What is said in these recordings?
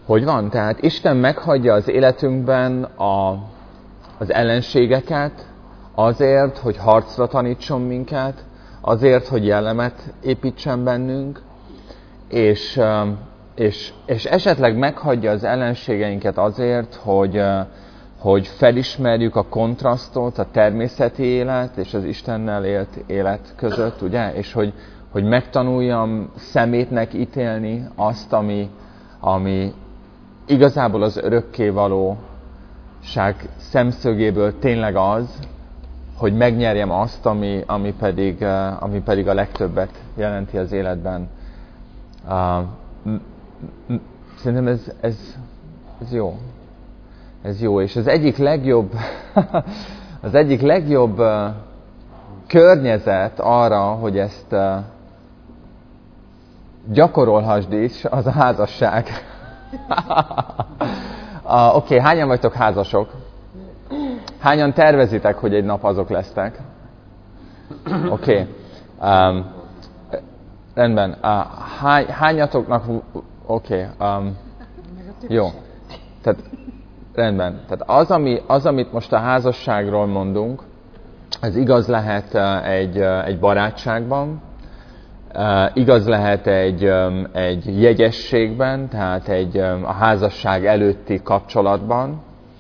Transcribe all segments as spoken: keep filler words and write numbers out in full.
hogy van, tehát Isten meghagyja az életünkben a, az ellenségeket azért, hogy harcra tanítson minket, azért, hogy jellemet építsen bennünk, és, és, és esetleg meghagyja az ellenségeinket azért, hogy, hogy felismerjük a kontrasztot, a természeti élet és az Istennel élt élet között, ugye? És hogy, hogy megtanuljam szemétnek ítélni azt, ami, ami igazából az örökkévalóság szemszögéből tényleg az, hogy megnyerjem azt, ami, ami, pedig, ami pedig a legtöbbet jelenti az életben. Uh, szerintem ez, ez, ez jó. Ez jó, és az egyik legjobb, az egyik legjobb uh, környezet arra, hogy ezt uh, gyakorolhassd is, az a házasság. uh, Oké, okay, hányan vagytok házasok? Hányan tervezitek, hogy egy nap azok lesztek? Oké. Okay. Um, rendben. Uh, hány, hányatoknak... Oké. Okay. Um, jó. Tehát, rendben. Tehát az, ami, az, amit most a házasságról mondunk, ez igaz lehet uh, egy, uh, egy barátságban, uh, igaz lehet egy, um, egy jegyességben, tehát egy, um, a házasság előtti kapcsolatban,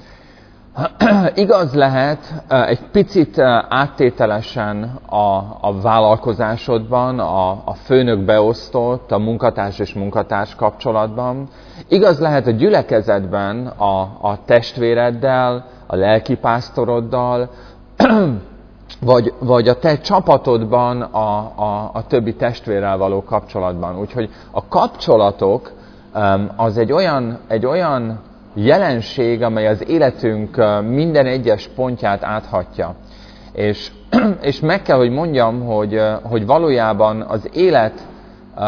igaz lehet egy picit áttételesen a, a vállalkozásodban, a, a főnök beosztott, a munkatárs és munkatárs kapcsolatban. Igaz lehet a gyülekezetben a, a testvéreddel, a lelkipásztoroddal, vagy, vagy a te csapatodban a, a, a többi testvérrel való kapcsolatban. Úgyhogy a kapcsolatok az egy olyan, egy olyan jelenség, amely az életünk minden egyes pontját áthatja. És, és meg kell, hogy mondjam, hogy, hogy valójában az élet uh,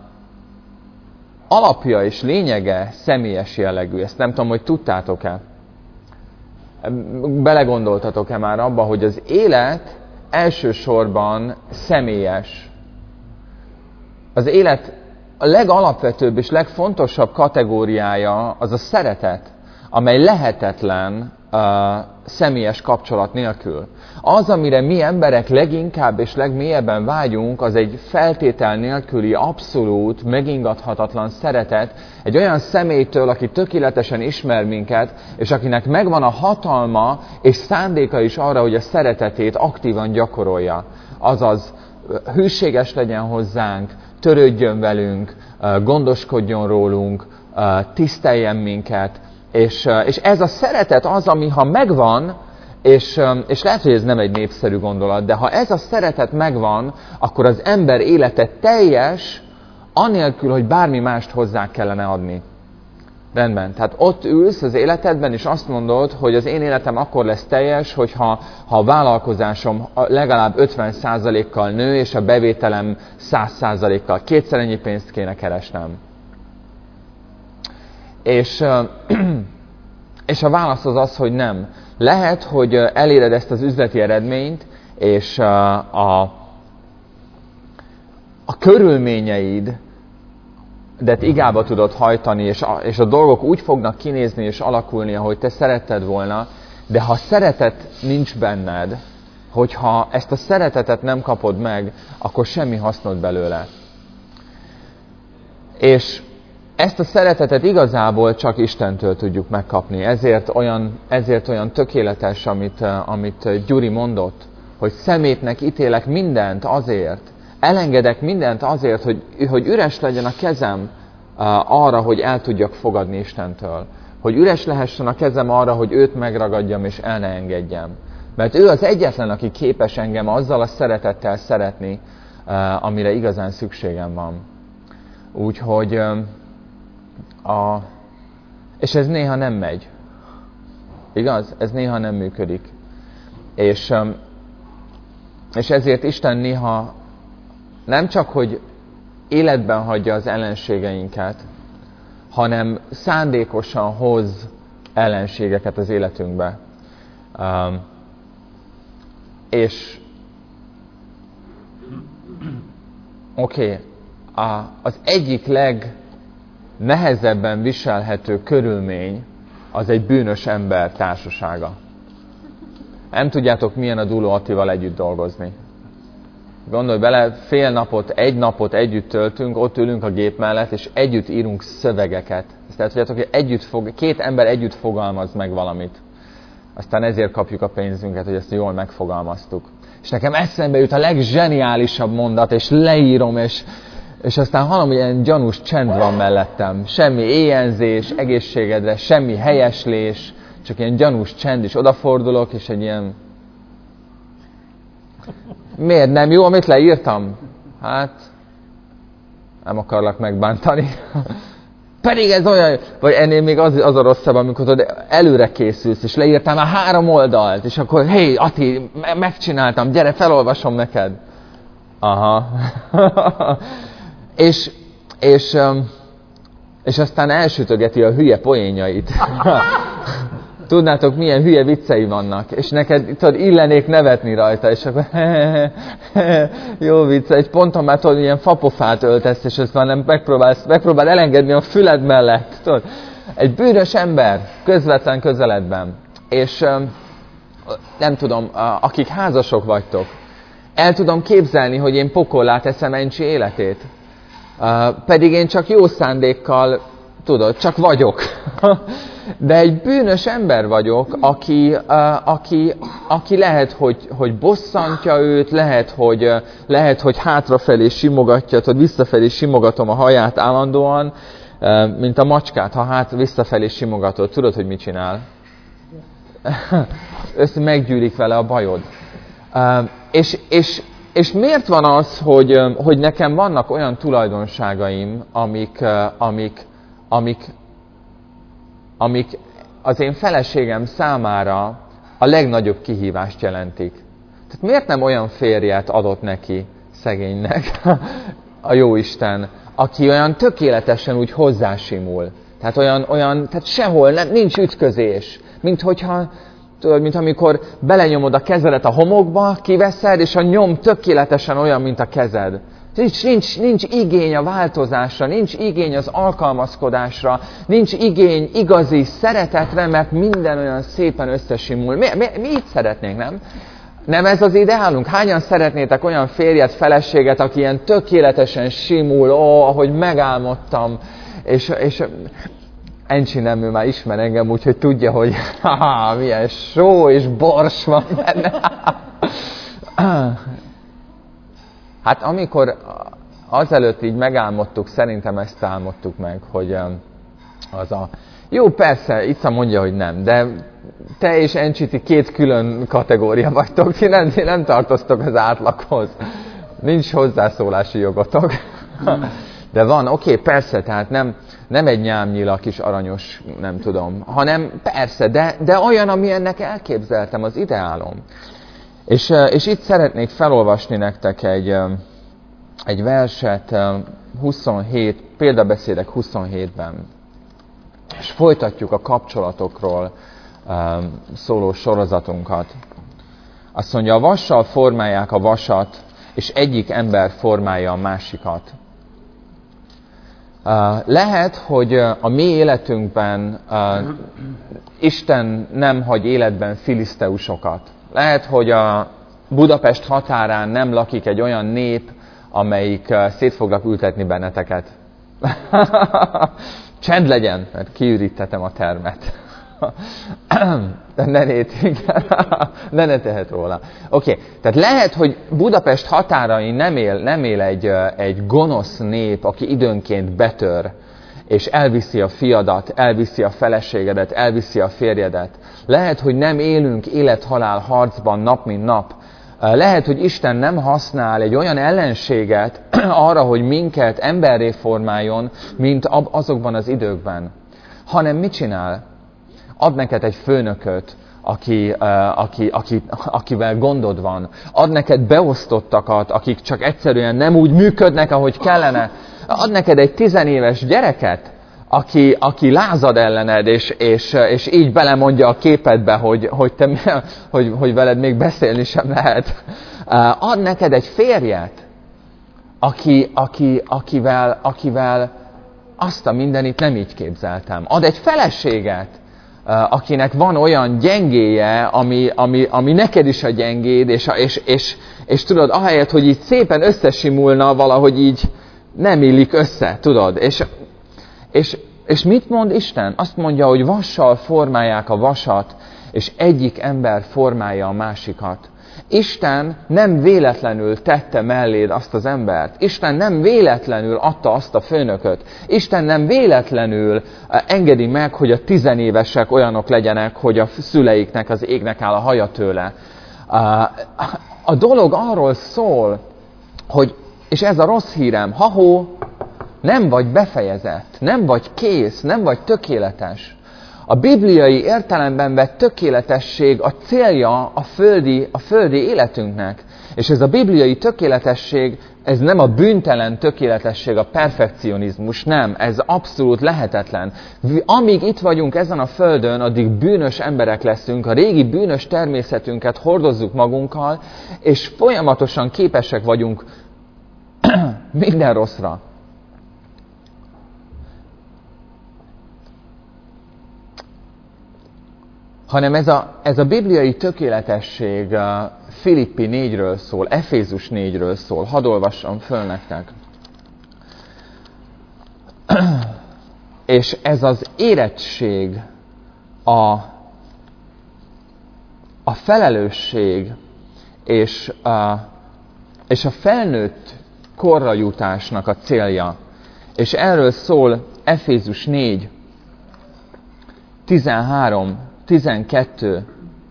alapja és lényege személyes jellegű. Ezt nem tudom, hogy tudtátok-e. Belegondoltatok-e már abba, hogy az élet elsősorban személyes. Az élet a legalapvetőbb és legfontosabb kategóriája az a szeretet, amely lehetetlen uh, személyes kapcsolat nélkül. Az, amire mi emberek leginkább és legmélyebben vágyunk, az egy feltétel nélküli, abszolút, megingathatatlan szeretet egy olyan személytől, aki tökéletesen ismer minket, és akinek megvan a hatalma és szándéka is arra, hogy a szeretetét aktívan gyakorolja. Azaz, hűséges legyen hozzánk, törődjön velünk, gondoskodjon rólunk, tiszteljen minket, és, és ez a szeretet az, ami ha megvan, és, és lehet, hogy ez nem egy népszerű gondolat, de ha ez a szeretet megvan, akkor az ember élete teljes, anélkül, hogy bármi mást hozzá kellene adni. Rendben, tehát ott ülsz az életedben, és azt mondod, hogy az én életem akkor lesz teljes, hogyha ha a vállalkozásom legalább ötven százalékkal nő, és a bevételem száz százalékkal. Kétszer ennyi pénzt kéne keresnem. És, és a válasz az az, hogy nem. Lehet, hogy eléred ezt az üzleti eredményt, és a, a körülményeid, de igába tudod hajtani, és a, és a dolgok úgy fognak kinézni és alakulni, ahogy te szeretted volna, de ha szeretet nincs benned, hogyha ezt a szeretetet nem kapod meg, akkor semmi hasznod belőle. És ezt a szeretetet igazából csak Istentől tudjuk megkapni. Ezért olyan, ezért olyan tökéletes, amit, amit Gyuri mondott, hogy szemétnek ítélek mindent azért, elengedek mindent azért, hogy, hogy üres legyen a kezem uh, arra, hogy el tudjak fogadni Istentől. Hogy üres lehessen a kezem arra, hogy őt megragadjam és el ne engedjem. Mert ő az egyetlen, aki képes engem azzal a szeretettel szeretni, uh, amire igazán szükségem van. Úgyhogy, uh, a, és ez néha nem megy. Igaz? Ez néha nem működik. És, um, és ezért Isten néha nem csak, hogy életben hagyja az ellenségeinket, hanem szándékosan hoz ellenségeket az életünkbe. Um, és oké, okay, az egyik leg, legnehezebben viselhető körülmény az egy bűnös ember társasága. Nem tudjátok, milyen a Duló Attival együtt dolgozni. Gondolj bele, fél napot, egy napot együtt töltünk, ott ülünk a gép mellett, és együtt írunk szövegeket. Tehát tudjátok, hogy együtt fog, két ember együtt fogalmaz meg valamit. Aztán ezért kapjuk a pénzünket, hogy ezt jól megfogalmaztuk. És nekem eszembe jut a legzseniálisabb mondat, és leírom, és, és aztán hallom, hogy ilyen gyanús csend van mellettem. Semmi éjjelzés, egészségedre, semmi helyeslés, csak ilyen gyanús csend, és odafordulok, és egy ilyen... Miért nem jó, amit leírtam? Hát, nem akarlak megbántani. Pedig ez olyan, vagy ennél még az, az a rosszabb, amikor tudod, előre készülsz, és leírtál már három oldalt, és akkor, hé, hey, Ati, megcsináltam, gyere, felolvasom neked. Aha. és, és, és aztán elsütögeti a hülye poénjait. Tudnátok, milyen hülye viccei vannak, és neked tudod, illenék nevetni rajta, és akkor jó vicc, egy ponton már tudod, ilyen fapofát öltesz, és ezt már nem megpróbálsz, megpróbál elengedni a füled mellett. Tudod? Egy bűnös ember, közvetlen közeledben, és nem tudom, akik házasok vagytok, el tudom képzelni, hogy én pokollá teszem Encsi életét. Pedig én csak jó szándékkal, tudod, csak vagyok. De egy bűnös ember vagyok, aki, uh, aki, aki lehet, hogy, hogy bosszantja őt, lehet hogy, uh, lehet, hogy hátrafelé simogatja, tudod, visszafelé simogatom a haját állandóan, uh, mint a macskát, ha hát visszafelé simogatod. Tudod, hogy mit csinál? Össze meggyűlik vele a bajod. Uh, és, és, és miért van az, hogy, um, hogy nekem vannak olyan tulajdonságaim, amik, uh, amik, amik amik az én feleségem számára a legnagyobb kihívást jelentik. Tehát miért nem olyan férjet adott neki, szegénynek, a Jóisten, aki olyan tökéletesen úgy hozzásimul. Tehát olyan, olyan tehát sehol nem, nincs ütközés. Mint hogyha, tudod, mint amikor belenyomod a kezedet a homokba, kiveszed, és a nyom tökéletesen olyan, mint a kezed. Nincs, nincs, nincs igény a változásra, nincs igény az alkalmazkodásra, nincs igény igazi szeretetre, mert minden olyan szépen összesimul. Mi, mi, mi így szeretnénk, nem? Nem ez az ideálunk? Hányan szeretnétek olyan férjet, feleséget, aki ilyen tökéletesen simul, ó, ahogy megálmodtam, és, és Encsi nem, ő már ismer engem, úgyhogy tudja, hogy haha, milyen só és bors van benne. Hát amikor azelőtt így megálmodtuk, szerintem ezt álmodtuk meg, hogy az a... Jó, persze, Ica mondja, hogy nem, de te és Encsiti két külön kategória vagytok, ti nem, ti nem tartoztok az átlaghoz. Nincs hozzászólási jogotok. De van, oké, okay, persze, tehát nem, nem egy nyámnyila kis aranyos, nem tudom, hanem persze, de, de olyan, ami ennek elképzeltem, az ideálom. És, és itt szeretnék felolvasni nektek egy, egy verset, huszonhét, példabeszédek huszonhétben. És folytatjuk a kapcsolatokról szóló sorozatunkat. Azt mondja, a vassal formálják a vasat, és egyik ember formálja a másikat. Lehet, hogy a mi életünkben Isten nem hagy életben filiszteusokat. Lehet, hogy a Budapest határán nem lakik egy olyan nép, amelyik szét foglak ültetni benneteket. Csend legyen, mert kiüríthetem a termet. De ne nézzük, de ne tehet róla. Oké, okay. Tehát lehet, hogy Budapest határain nem él, nem él egy, egy gonosz nép, aki időnként betör, és elviszi a fiadat, elviszi a feleségedet, elviszi a férjedet. Lehet, hogy nem élünk élet-halál harcban nap mint nap. Lehet, hogy Isten nem használ egy olyan ellenséget arra, hogy minket emberré formáljon, mint azokban az időkben. Hanem mit csinál? Ad neked egy főnököt, aki, aki, aki, akivel gondod van. Ad neked beosztottakat, akik csak egyszerűen nem úgy működnek, ahogy kellene. Ad neked egy tizenéves gyereket, aki, aki lázad ellened, és, és, és így belemondja a képedbe, hogy, hogy, te, hogy, hogy veled még beszélni sem lehet. Ad neked egy férjet, aki, aki, akivel, akivel azt a mindenit nem így képzeltem. Ad egy feleséget, akinek van olyan gyengéje, ami, ami, ami neked is a gyengéd, és, és, és, és tudod, ahelyett, hogy így szépen összesimulna, valahogy így nem illik össze, tudod. És, és, és mit mond Isten? Azt mondja, hogy vassal formálják a vasat, és egyik ember formálja a másikat. Isten nem véletlenül tette melléd azt az embert. Isten nem véletlenül adta azt a főnököt. Isten nem véletlenül engedi meg, hogy a tizenévesek olyanok legyenek, hogy a szüleiknek az égnek áll a haja tőle. A dolog arról szól, hogy, és ez a rossz hírem, ha-hó, nem vagy befejezett, nem vagy kész, nem vagy tökéletes. A bibliai értelemben vett tökéletesség a célja a földi, a földi életünknek. És ez a bibliai tökéletesség, ez nem a bűntelen tökéletesség, a perfekcionizmus, nem, ez abszolút lehetetlen. Amíg itt vagyunk ezen a földön, addig bűnös emberek leszünk, a régi bűnös természetünket hordozzuk magunkkal, és folyamatosan képesek vagyunk minden rosszra. Hanem ez a, ez a bibliai tökéletesség Filippi négyről szól, Efézus négyről szól. Hadd olvassam föl nektek. És ez az érettség, a, a felelősség és a, és a felnőtt korra jutásnak a célja. És erről szól Efézus négy, tizenhárom, tizenkettő,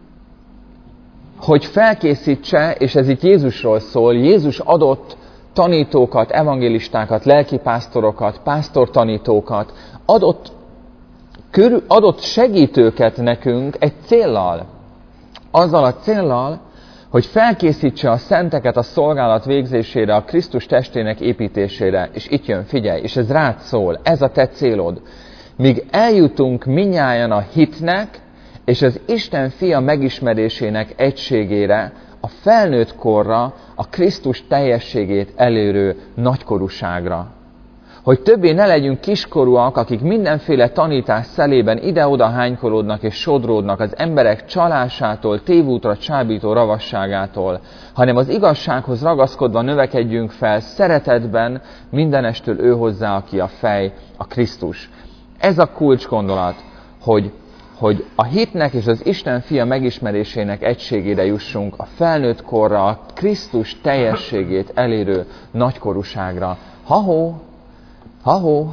hogy felkészítse, és ez itt Jézusról szól, Jézus adott tanítókat, evangélistákat, lelkipásztorokat, pásztortanítókat, adott, körül, adott segítőket nekünk egy céllal. Azzal a céllal, hogy felkészítse a szenteket a szolgálat végzésére, a Krisztus testének építésére. És itt jön, figyelj, és ez rád szól, ez a te célod. Míg eljutunk minnyájan a hitnek, és az Isten fia megismerésének egységére, a felnőtt korra, a Krisztus teljességét elérő nagykorúságra. Hogy többé ne legyünk kiskorúak, akik mindenféle tanítás szelében ide-oda hánykolódnak és sodródnak az emberek csalásától, tévútra csábító ravasságától, hanem az igazsághoz ragaszkodva növekedjünk fel szeretetben mindenestől ő hozzá, aki a fej, a Krisztus. Ez a kulcsgondolat, hogy hogy a hitnek és az Isten fia megismerésének egységére jussunk, a felnőtt korra, a Krisztus teljességét elérő nagykorúságra. Ha-hó, ha-hó,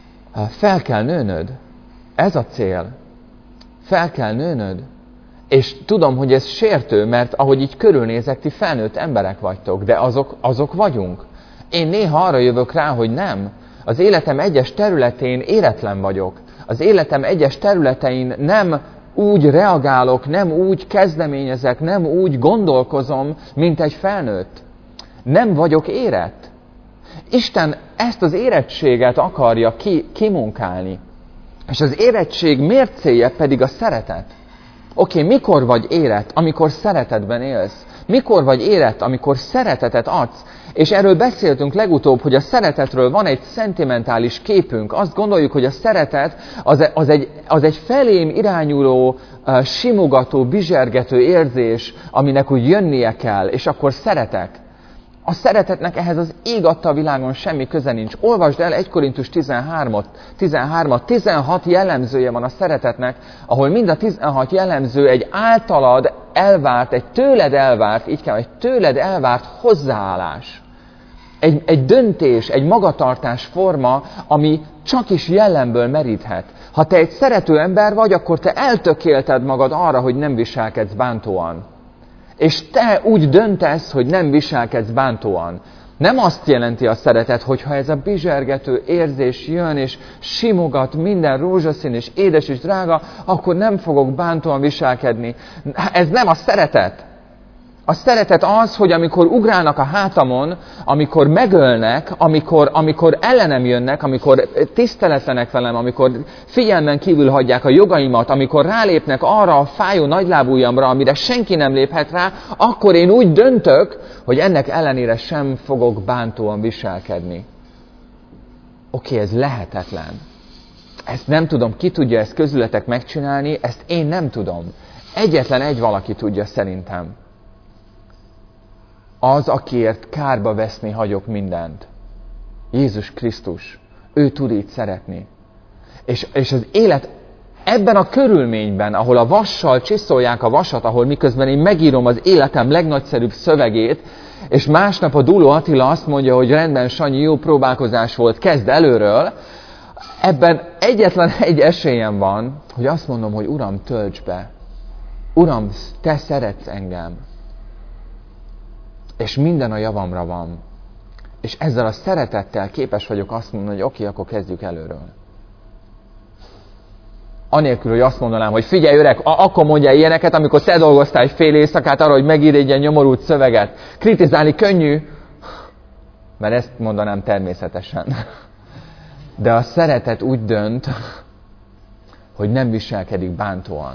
fel kell nőnöd. Ez a cél. Fel kell nőnöd. És tudom, hogy ez sértő, mert ahogy így körülnézek, ti felnőtt emberek vagytok, de azok, azok vagyunk. Én néha arra jövök rá, hogy nem. Az életem egyes területén éretlen vagyok. Az életem egyes területein nem úgy reagálok, nem úgy kezdeményezek, nem úgy gondolkozom, mint egy felnőtt. Nem vagyok érett. Isten ezt az érettséget akarja ki, kimunkálni. És az érettség mércéje pedig a szeretet. Oké, okay, mikor vagy érett? Amikor szeretetben élsz. Mikor vagy érett? Amikor szeretetet adsz. És erről beszéltünk legutóbb, hogy a szeretetről van egy szentimentális képünk. Azt gondoljuk, hogy a szeretet az, az, egy, az egy felém irányuló, uh, simogató, bizsergető érzés, aminek úgy jönnie kell, és akkor szeretek. A szeretetnek ehhez az ég adta a világon semmi köze nincs. Olvasd el egy Korintus tizenhármat, tizenhármat, tizenhat jellemzője van a szeretetnek, ahol mind a tizenhat jellemző egy általad elvárt, egy tőled elvárt, így kell, egy tőled elvárt hozzáállás. Egy, egy döntés, egy magatartás forma, ami csak is jellemből meríthet. Ha te egy szerető ember vagy, akkor te eltökélted magad arra, hogy nem viselkedsz bántóan. És te úgy döntesz, hogy nem viselkedsz bántóan. Nem azt jelenti a szeretet, hogy ha ez a bizsergető érzés jön, és simogat minden rózsaszín, és édes és drága, akkor nem fogok bántóan viselkedni. Ez nem a szeretet. A szeretet az, hogy amikor ugrálnak a hátamon, amikor megölnek, amikor, amikor ellenem jönnek, amikor tiszteletlenek velem, amikor figyelmen kívül hagyják a jogaimat, amikor rálépnek arra a fájó nagylábújamra, amire senki nem léphet rá, akkor én úgy döntök, hogy ennek ellenére sem fogok bántóan viselkedni. oké, ez lehetetlen. Ezt nem tudom, ki tudja ezt közületek megcsinálni, ezt én nem tudom. Egyetlen egy valaki tudja szerintem. Az, akiért kárba veszni hagyok mindent. Jézus Krisztus. Ő tud így szeretni. És, és az élet ebben a körülményben, ahol a vassal csiszolják a vasat, ahol miközben én megírom az életem legnagyszerűbb szövegét, és másnap a Duló Attila azt mondja, hogy rendben, Sanyi, jó próbálkozás volt, kezd előről, ebben egyetlen egy esélyem van, hogy azt mondom, hogy Uram, tölts be. Uram, te szeretsz engem. És minden a javamra van. És ezzel a szeretettel képes vagyok azt mondani, hogy oké, akkor kezdjük előről. Anélkül, hogy azt mondanám, hogy figyelj öreg, akkor mondjál ilyeneket, amikor te dolgoztál egy fél éjszakát arra, hogy megírj egy ilyen nyomorult szöveget. Kritizálni könnyű, mert ezt mondanám természetesen. De a szeretet úgy dönt, hogy nem viselkedik bántóan.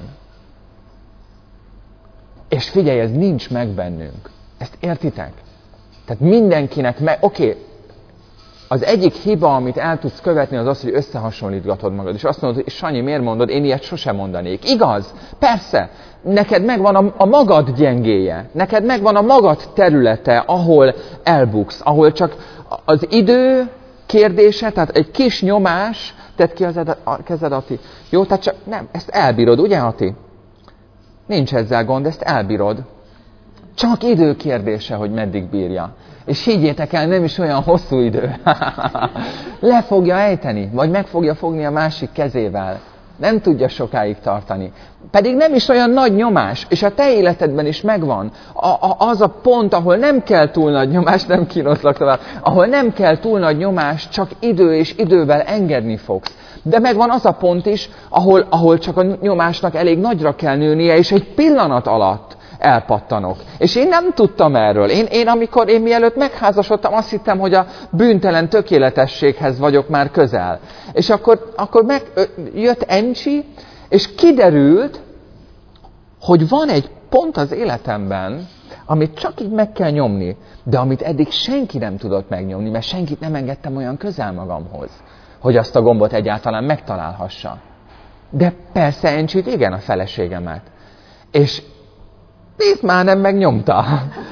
És figyelj, ez nincs meg bennünk. Ezt értitek? Tehát mindenkinek meg... Oké, okay, az egyik hiba, amit el tudsz követni, az az, hogy összehasonlítgatod magad. És azt mondod, hogy Sanyi, miért mondod? Én ilyet sosem mondanék. Igaz? Persze. Neked megvan a, a magad gyengéje. Neked megvan a magad területe, ahol elbuksz. Ahol csak az idő kérdése, tehát egy kis nyomás, tedd ki az a kezed, Ati. Jó, tehát csak nem, ezt elbírod, ugye, Ati? Nincs ezzel gond, ezt elbírod. Csak idő kérdése, hogy meddig bírja. És higgyétek el, nem is olyan hosszú idő. Le fogja ejteni, vagy meg fogja fogni a másik kezével. Nem tudja sokáig tartani. Pedig nem is olyan nagy nyomás, és a te életedben is megvan. A, a, az a pont, ahol nem kell túl nagy nyomás, nem kínozlak tovább, ahol nem kell túl nagy nyomás, csak idő és idővel engedni fogsz. De megvan az a pont is, ahol, ahol csak a nyomásnak elég nagyra kell nőnie, és egy pillanat alatt elpattanok. És én nem tudtam erről. Én, én amikor én mielőtt megházasodtam, azt hittem, hogy a bűntelen tökéletességhez vagyok már közel. És akkor, akkor meg, jött Encsi, és kiderült, hogy van egy pont az életemben, amit csak így meg kell nyomni, de amit eddig senki nem tudott megnyomni, mert senkit nem engedtem olyan közel magamhoz, hogy azt a gombot egyáltalán megtalálhassa. De persze Encsit, igen, a feleségemet. És nézd, már nem megnyomta.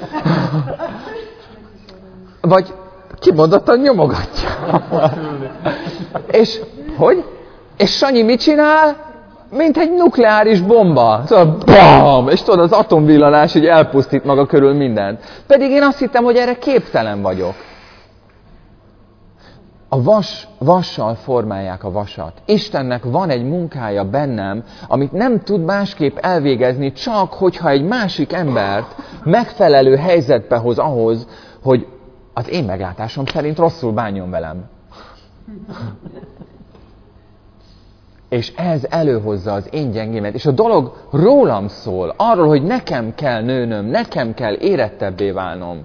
Vagy kimondottan nyomogatja. És hogy? És Sanyi mit csinál? Mint egy nukleáris bomba. Szóval bam! És tudod, az atomvillanás így elpusztít maga körül mindent. Pedig én azt hittem, hogy erre képtelen vagyok. A vas, vassal formálják a vasat. Istennek van egy munkája bennem, amit nem tud másképp elvégezni, csak hogyha egy másik embert megfelelő helyzetbe hoz ahhoz, hogy az én meglátásom szerint rosszul bánjon velem. És ez előhozza az én gyengémet. És a dolog rólam szól, arról, hogy nekem kell nőnöm, nekem kell érettebbé válnom.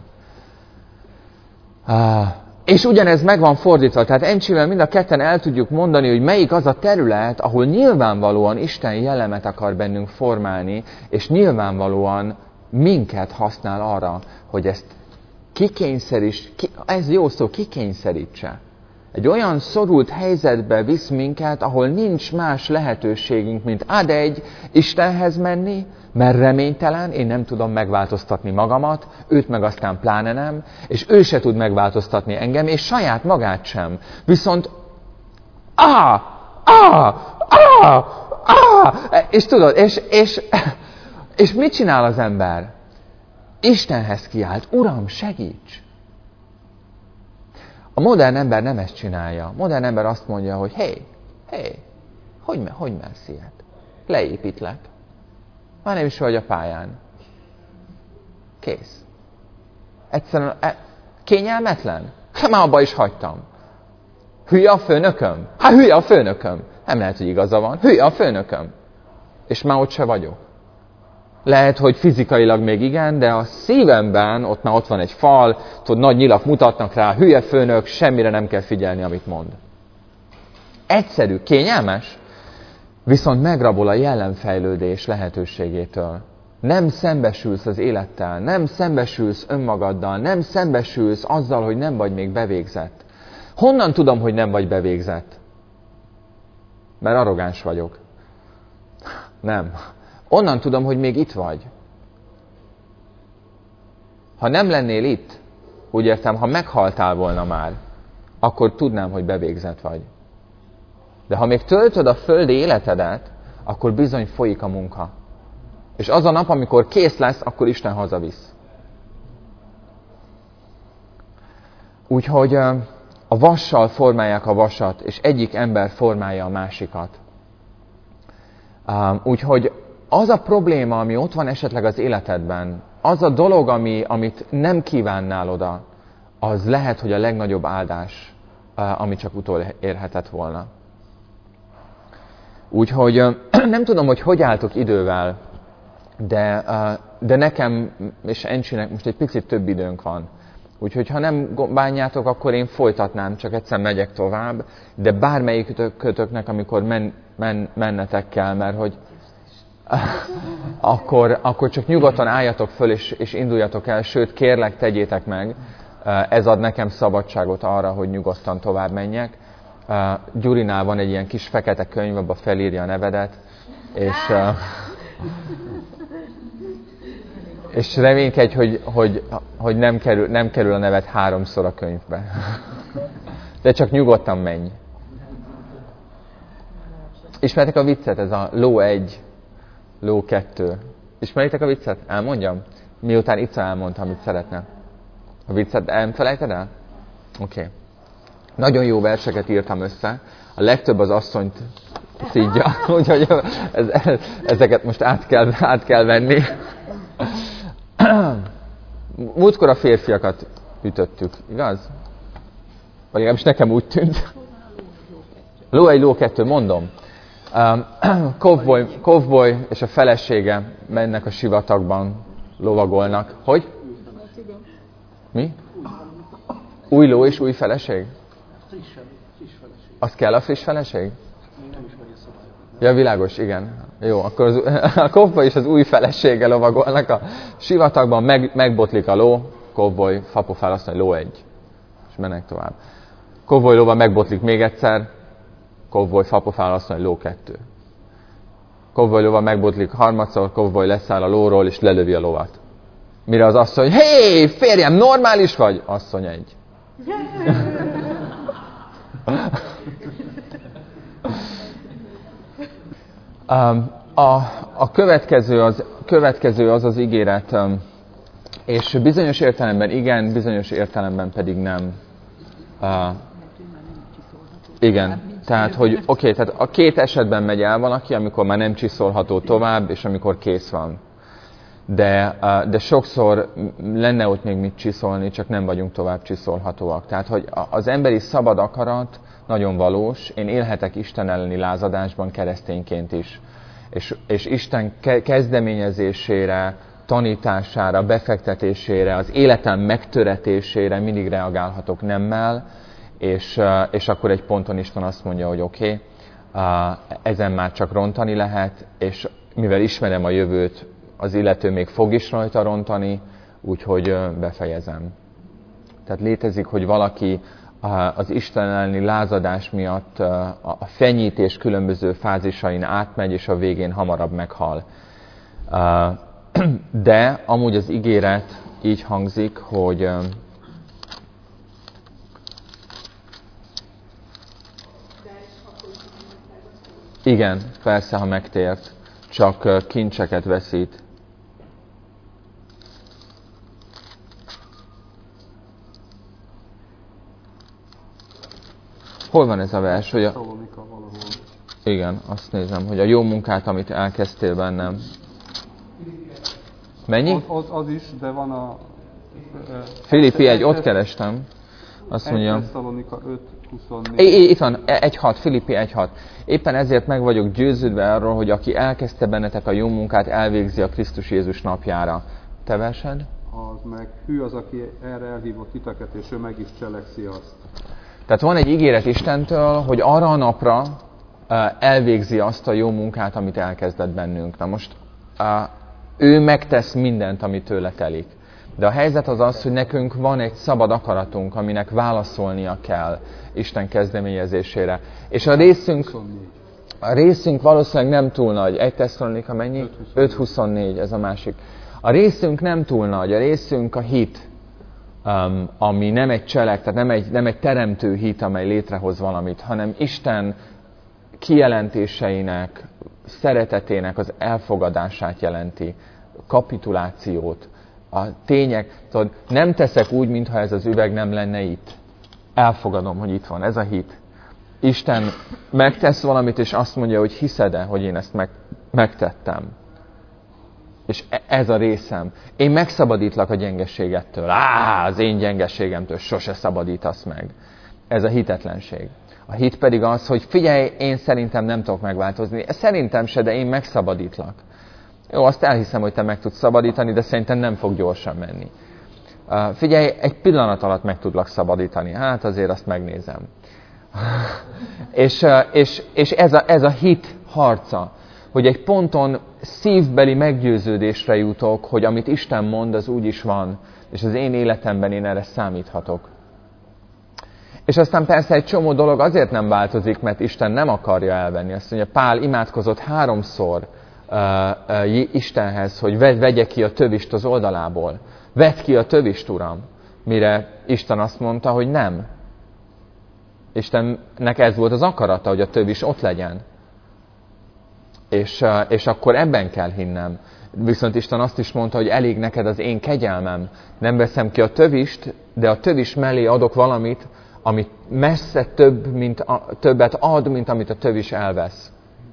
Ah. És ugyanez meg van fordítva, tehát Encsivel mind a ketten el tudjuk mondani, hogy melyik az a terület, ahol nyilvánvalóan Isten jellemet akar bennünk formálni, és nyilvánvalóan minket használ arra, hogy ezt kikényszeríts, ki, ez jó szó, kikényszerítse. Egy olyan szorult helyzetbe visz minket, ahol nincs más lehetőségünk, mint ad egy Istenhez menni, mert reménytelen, én nem tudom megváltoztatni magamat, őt meg aztán pláne nem, és ő se tud megváltoztatni engem, és saját magát sem. Viszont, á, á, á, á, és tudod, és, és, és mit csinál az ember? Istenhez kiált, Uram, segíts! A modern ember nem ezt csinálja. A modern ember azt mondja, hogy hé, hé, hogy, hogy mersz ilyet? Leépítlek. Már nem is vagy a pályán. Kész. Egyszerűen e, kényelmetlen? Hát már abba is hagytam. Hülye a főnököm? Hát hülye a főnököm. Nem lehet, hogy igaza van. Hülye a főnököm. És már ott se vagyok. Lehet, hogy fizikailag még igen, de a szívemben ott már ott van egy fal, tudod, nagy nyilak mutatnak rá, hülye főnök, semmire nem kell figyelni, amit mond. Egyszerű, kényelmes, viszont megrabol a jellemfejlődés lehetőségétől. Nem szembesülsz az élettel, nem szembesülsz önmagaddal, nem szembesülsz azzal, hogy nem vagy még bevégzett. Honnan tudom, hogy nem vagy bevégzett? Mert arrogáns vagyok. Nem. Onnan tudom, hogy még itt vagy. Ha nem lennél itt, úgy értem, ha meghaltál volna már, akkor tudnám, hogy bevégzett vagy. De ha még töltöd a földi életedet, akkor bizony folyik a munka. És az a nap, amikor kész lesz, akkor Isten hazavisz. Úgyhogy a vassal formálják a vasat, és egyik ember formálja a másikat. Úgyhogy az a probléma, ami ott van esetleg az életedben, az a dolog, ami, amit nem kívánnál oda, az lehet, hogy a legnagyobb áldás, ami csak utol érhetett volna. Úgyhogy nem tudom, hogy hogy álltok idővel, de, de nekem és Encsinek most egy picit több időnk van. Úgyhogy ha nem bánjátok, akkor én folytatnám, csak egyszer megyek tovább, de bármelyikkötöknek, amikor men, men, mennetek kell, mert hogy akkor, akkor csak nyugodtan álljatok föl és, és induljatok el, sőt kérlek, tegyétek meg, ez ad nekem szabadságot arra, hogy nyugodtan tovább menjek. Gyurinál van egy ilyen kis fekete könyv, abba felírja a nevedet, és, és reménykedj, hogy, hogy, hogy nem, kerül, nem kerül a neved háromszor a könyvbe. De csak nyugodtan menj. Ismeritek a viccet? Ez a ló egy, ló kettő. Ismeritek a viccet? Elmondjam? Miután Ica elmondta, amit szeretne. A viccet nem felejted el? Oké. Okay. Nagyon jó verseket írtam össze. A legtöbb az asszonyt szídja, úgyhogy ez, ezeket most át kell, át kell venni. Múltkor a férfiakat ütöttük, igaz? Vagy legalábbis nekem úgy tűnt. Ló egy, ló kettő, mondom. Kovboly, kovboly és a felesége mennek a sivatagban, lovagolnak. Hogy? Mi? Új ló és új feleség? Az kell a friss feleség? Ja, világos, igen. Jó, akkor az, a kovboly és az új felesége lovagolnak a sivatagban, meg, megbotlik a ló, kovboly, fapofál azt mondja, ló egy. És mennek tovább. Kovboly lóval megbotlik még egyszer, kovboly, fapofál azt mondja, ló kettő. Kovboly lóval megbotlik harmadszor, kovboly leszáll a lóról és lelövi a lovat. Mire az asszony, hé, férjem, normális vagy? Asszony egy. Um, a, a következő, az, következő az az ígéret, um, és bizonyos értelemben igen, bizonyos értelemben pedig nem. Uh, igen, tehát, hogy oké, okay, tehát a két esetben megy el valaki, amikor már nem csiszolható tovább, és amikor kész van. De, uh, de sokszor lenne ott még mit csiszolni, csak nem vagyunk tovább csiszolhatóak. Tehát, hogy az emberi szabad akarat nagyon valós, én élhetek Isten elleni lázadásban keresztényként is. És, és Isten ke- kezdeményezésére, tanítására, befektetésére, az életem megtöretésére mindig reagálhatok nemmel, és, és akkor egy ponton Isten azt mondja, hogy oké, okay, ezen már csak rontani lehet, és mivel ismerem a jövőt, az illető még fog is rajta rontani, úgyhogy befejezem. Tehát létezik, hogy valaki az Isten elleni lázadás miatt a fenyítés különböző fázisain átmegy, és a végén hamarabb meghal. De amúgy az ígéret így hangzik, hogy igen, persze, ha megtért, csak kincseket veszít. Hol van ez a vers? Hogy a... Igen, azt nézem, hogy a jó munkát, amit elkezdtél bennem. Mennyi? Az, az, az is, de van a... Filippi egy, ott kerestem. Azt mondja... egy Tesszalonika öt huszonnégy. É, itt van, egy hat, Filippi egy hat. Éppen ezért meg vagyok győződve arról, hogy aki elkezdte bennetek a jó munkát, elvégzi a Krisztus Jézus napjára. Te versed? Az meg hű az, aki erre elhívott titeket, és ő meg is cselekszi azt. Tehát van egy ígéret Istentől, hogy arra a napra elvégzi azt a jó munkát, amit elkezdett bennünk. Na most ő megtesz mindent, ami tőle telik. De a helyzet az az, hogy nekünk van egy szabad akaratunk, aminek válaszolnia kell Isten kezdeményezésére. És a részünk, a részünk valószínűleg nem túl nagy. egy Tesszalonika mennyi? öt huszonnégy, ez a másik. A részünk nem túl nagy, a részünk a hit, um, ami nem egy cselek, tehát nem egy, nem egy teremtő hit, amely létrehoz valamit, hanem Isten kijelentéseinek, szeretetének az elfogadását jelenti, kapitulációt, a tények. Tudod, nem teszek úgy, mintha ez az üveg nem lenne itt. Elfogadom, hogy itt van, ez a hit. Isten megtesz valamit, és azt mondja, hogy hiszed-e, hogy én ezt meg, megtettem. És ez a részem. Én megszabadítlak a gyengeségettől. Á, az én gyengeségemtől sose szabadítasz meg. Ez a hitetlenség. A hit pedig az, hogy figyelj, én szerintem nem tudok megváltozni. Szerintem se, de én megszabadítlak. Jó, azt elhiszem, hogy te meg tudsz szabadítani, de szerintem nem fog gyorsan menni. Uh, figyelj, egy pillanat alatt meg tudlak szabadítani. Hát azért azt megnézem. és uh, és, és ez, a, ez a hit harca, hogy egy ponton szívbeli meggyőződésre jutok, hogy amit Isten mond, az úgy is van, és az én életemben én erre számíthatok. És aztán persze egy csomó dolog azért nem változik, mert Isten nem akarja elvenni. Azt mondja, Pál imádkozott háromszor uh, uh, Istenhez, hogy vegye ki a tövist az oldalából. Vedd ki a tövist, Uram. Mire Isten azt mondta, hogy nem. Istennek ez volt az akarata, hogy a tövis ott legyen. És, uh, és akkor ebben kell hinnem. Viszont Isten azt is mondta, hogy elég neked az én kegyelmem. Nem veszem ki a tövist, de a tövis mellé adok valamit, amit messze több, mint a, többet ad, mint amit a tövis elvesz.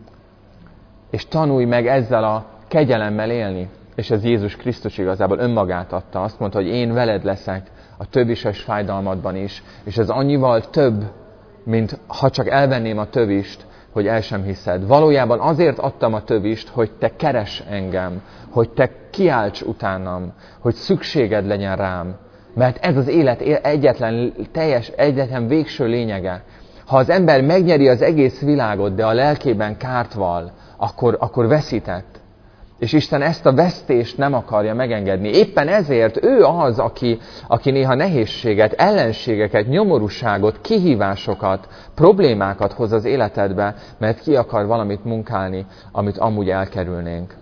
És tanulj meg ezzel a kegyelemmel élni. És ez Jézus Krisztus igazából önmagát adta. Azt mondta, hogy én veled leszek a tövises fájdalmadban is. És ez annyival több, mint ha csak elvenném a tövist, hogy el sem hiszed. Valójában azért adtam a tövist, hogy te keres engem, hogy te kiálts utánam, hogy szükséged legyen rám. Mert ez az élet egyetlen teljes, egyetlen végső lényege. Ha az ember megnyeri az egész világot, de a lelkében kárt val, akkor, akkor veszített. És Isten ezt a vesztést nem akarja megengedni. Éppen ezért ő az, aki, aki néha nehézséget, ellenségeket, nyomorúságot, kihívásokat, problémákat hoz az életedbe, mert ki akar valamit munkálni, amit amúgy elkerülnénk.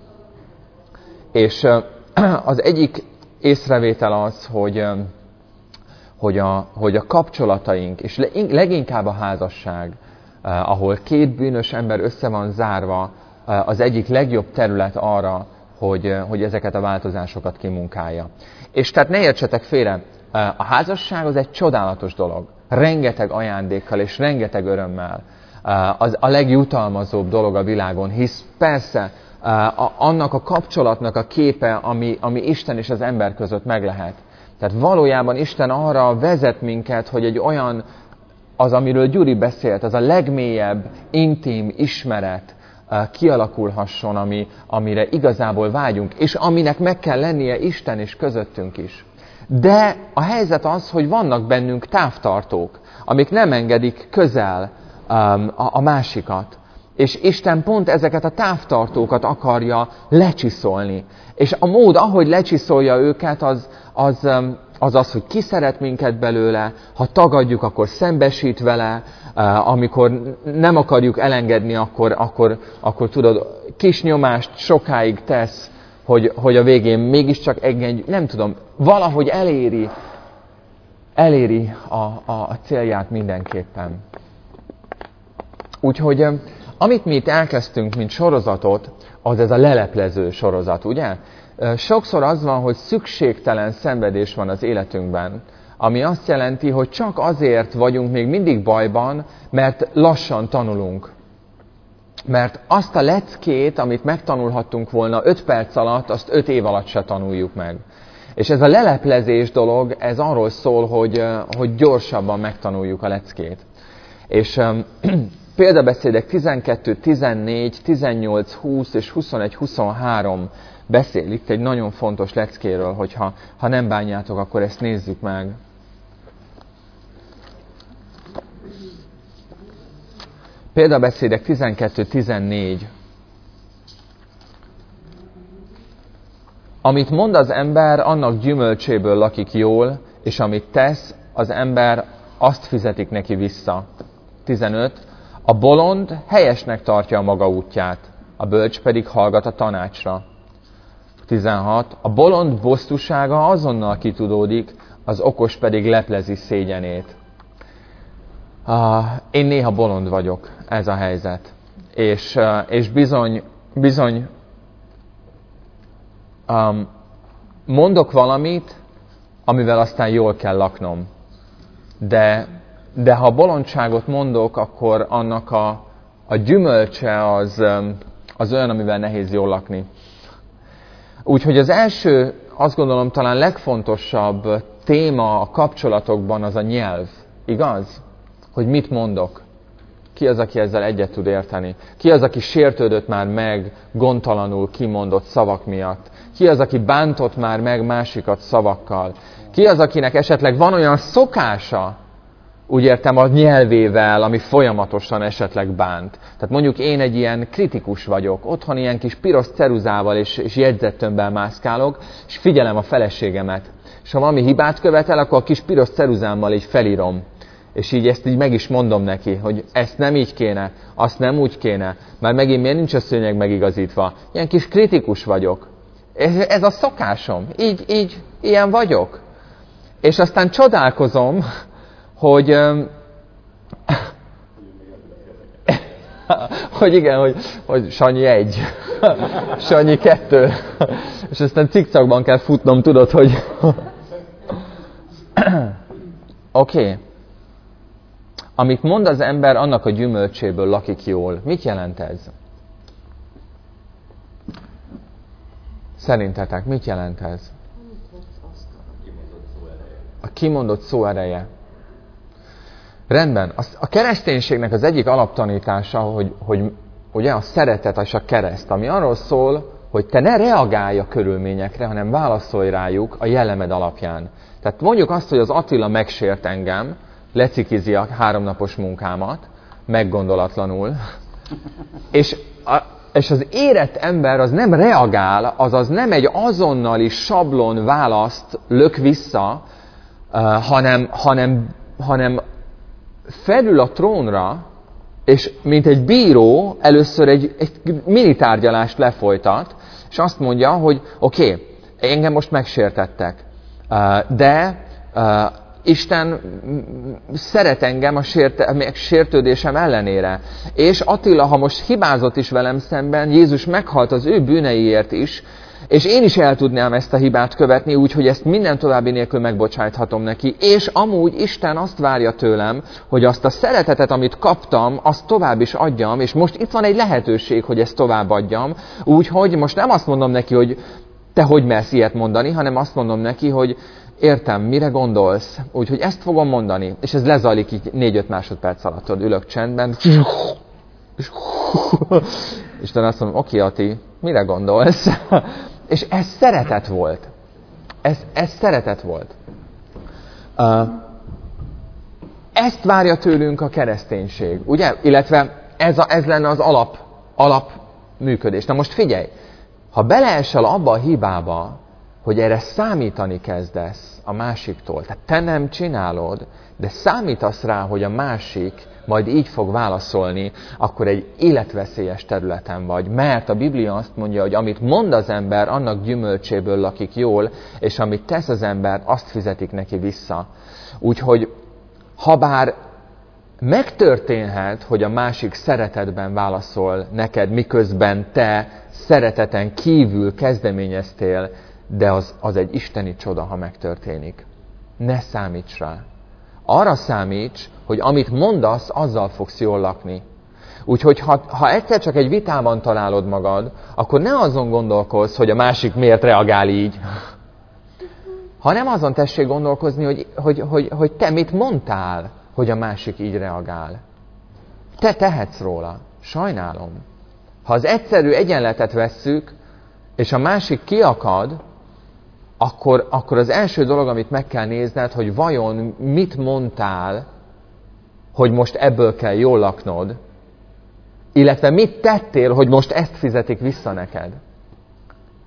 És az egyik észrevétel az, hogy, hogy, a, hogy a kapcsolataink, és leginkább a házasság, ahol két bűnös ember össze van zárva, az egyik legjobb terület arra, hogy, hogy ezeket a változásokat kimunkálja. És tehát ne értsetek félre, a házasság az egy csodálatos dolog. Rengeteg ajándékkal és rengeteg örömmel. Az a legjutalmazóbb dolog a világon, hisz persze annak a kapcsolatnak a képe, ami, ami Isten és az ember között meg lehet. Tehát valójában Isten arra vezet minket, hogy egy olyan, az, amiről Gyuri beszélt, az a legmélyebb, intim ismeret kialakulhasson, ami, amire igazából vágyunk, és aminek meg kell lennie Isten és közöttünk is. De a helyzet az, hogy vannak bennünk távtartók, amik nem engedik közel um, a, a másikat. És Isten pont ezeket a távtartókat akarja lecsiszolni. És a mód, ahogy lecsiszolja őket, az az, az, az hogy kiszeret minket belőle, ha tagadjuk, akkor szembesít vele, amikor nem akarjuk elengedni, akkor, akkor, akkor tudod, kis nyomást sokáig tesz, hogy, hogy a végén mégiscsak engedjük, nem tudom, valahogy eléri, eléri a, a, a célját mindenképpen. Úgyhogy amit mi itt elkezdtünk, mint sorozatot, az ez a leleplező sorozat, ugye? Sokszor az van, hogy szükségtelen szenvedés van az életünkben, ami azt jelenti, hogy csak azért vagyunk még mindig bajban, mert lassan tanulunk. Mert azt a leckét, amit megtanulhattunk volna öt perc alatt, azt öt év alatt se tanuljuk meg. És ez a leleplezés dolog, ez arról szól, hogy, hogy gyorsabban megtanuljuk a leckét. És példabeszédek tizenkettő, tizennégy, tizennyolc, húsz és huszonegy, huszonhárom beszél itt egy nagyon fontos leckéről, hogyha ha nem bánjátok, akkor ezt nézzük meg. Példabeszédek tizenkettő, tizennégy. Amit mond az ember, annak gyümölcséből lakik jól, és amit tesz, az ember, azt fizetik neki vissza. tizenöt. A bolond helyesnek tartja a maga útját, a bölcs pedig hallgat a tanácsra. tizenhat. A bolond bosszúsága azonnal kitudódik, az okos pedig leplezi szégyenét. Uh, én néha bolond vagyok, ez a helyzet. És, uh, és bizony, bizony um, mondok valamit, amivel aztán jól kell laknom. De, de ha bolondságot mondok, akkor annak a, a gyümölcse az, um, az olyan, amivel nehéz jól lakni. Úgyhogy az első, azt gondolom, talán legfontosabb téma a kapcsolatokban az a nyelv. Igaz? Hogy mit mondok. Ki az, aki ezzel egyet tud érteni? Ki az, aki sértődött már meg gondtalanul kimondott szavak miatt? Ki az, aki bántott már meg másikat szavakkal? Ki az, akinek esetleg van olyan szokása, úgy értem, a nyelvével, ami folyamatosan esetleg bánt. Tehát mondjuk én egy ilyen kritikus vagyok, otthon ilyen kis piros ceruzával és, és jegyzettömbben mászkálok, és figyelem a feleségemet. És ha valami hibát követel, akkor a kis piros ceruzámmal így felírom. És így ezt így meg is mondom neki, hogy ezt nem így kéne, azt nem úgy kéne, már megint miért nincs a szőnyeg megigazítva. Ilyen kis kritikus vagyok. Ez, ez a szokásom. Így, így, ilyen vagyok. És aztán csodálkozom, hogy, hogy igen, hogy, hogy Sanyi egy, Sanyi kettő, és aztán cikcakban kell futnom, tudod, hogy oké. Okay. Amit mond az ember, annak a gyümölcséből lakik jól. Mit jelent ez? Szerintetek, mit jelent ez? A kimondott szó ereje. Rendben. A kereszténységnek az egyik alaptanítása, hogy, hogy ugye a szeretet és a kereszt, ami arról szól, hogy te ne reagálj a körülményekre, hanem válaszolj rájuk a jellemed alapján. Tehát mondjuk azt, hogy az Attila megsért engem, lecikizi a háromnapos munkámat, meggondolatlanul, és, a, és az érett ember az nem reagál, azaz nem egy azonnali sablon választ lök vissza, uh, hanem, hanem, hanem felül a trónra, és mint egy bíró először egy, egy mini tárgyalást lefolytat, és azt mondja, hogy oké, okay, engem most megsértettek, uh, de uh, Isten szeret engem a sért, sértődésem ellenére. És Attila, ha most hibázott is velem szemben, Jézus meghalt az ő bűneiért is, és én is el tudnám ezt a hibát követni, úgyhogy ezt minden további nélkül megbocsájthatom neki. És amúgy Isten azt várja tőlem, hogy azt a szeretetet, amit kaptam, azt tovább is adjam, és most itt van egy lehetőség, hogy ezt tovább adjam, úgyhogy most nem azt mondom neki, hogy te hogy mersz ilyet mondani, hanem azt mondom neki, hogy értem, mire gondolsz? Úgyhogy ezt fogom mondani. És ez lezajlik így négy-öt másodperc alatt, hogy ülök csendben. És Isten azt mondom, oké, Ati, mire gondolsz? És ez szeretet volt. Ez, ez szeretet volt. Ezt várja tőlünk a kereszténység, ugye? Illetve ez, a, ez lenne az alap, alap működés. Na most figyelj, ha beleesel abba a hibába, hogy erre számítani kezdesz a másiktól. Tehát te nem csinálod, de számítasz rá, hogy a másik majd így fog válaszolni, akkor egy életveszélyes területen vagy. Mert a Biblia azt mondja, hogy amit mond az ember, annak gyümölcséből lakik jól, és amit tesz az ember, azt fizetik neki vissza. Úgyhogy, habár megtörténhet, hogy a másik szeretetben válaszol neked, miközben te szereteten kívül kezdeményeztél, de az, az egy isteni csoda, ha megtörténik. Ne számíts rá. Arra számíts, hogy amit mondasz, azzal fogsz jól lakni. Úgyhogy ha, ha egyszer csak egy vitában találod magad, akkor ne azon gondolkozz, hogy a másik miért reagál így, hanem azon tessék gondolkozni, hogy, hogy, hogy, hogy te mit mondtál, hogy a másik így reagál. Te tehetsz róla. Sajnálom. Ha az egyszerű egyenletet vesszük, és a másik kiakad, Akkor, akkor az első dolog, amit meg kell nézned, hogy vajon mit mondtál, hogy most ebből kell jól laknod, illetve mit tettél, hogy most ezt fizetik vissza neked.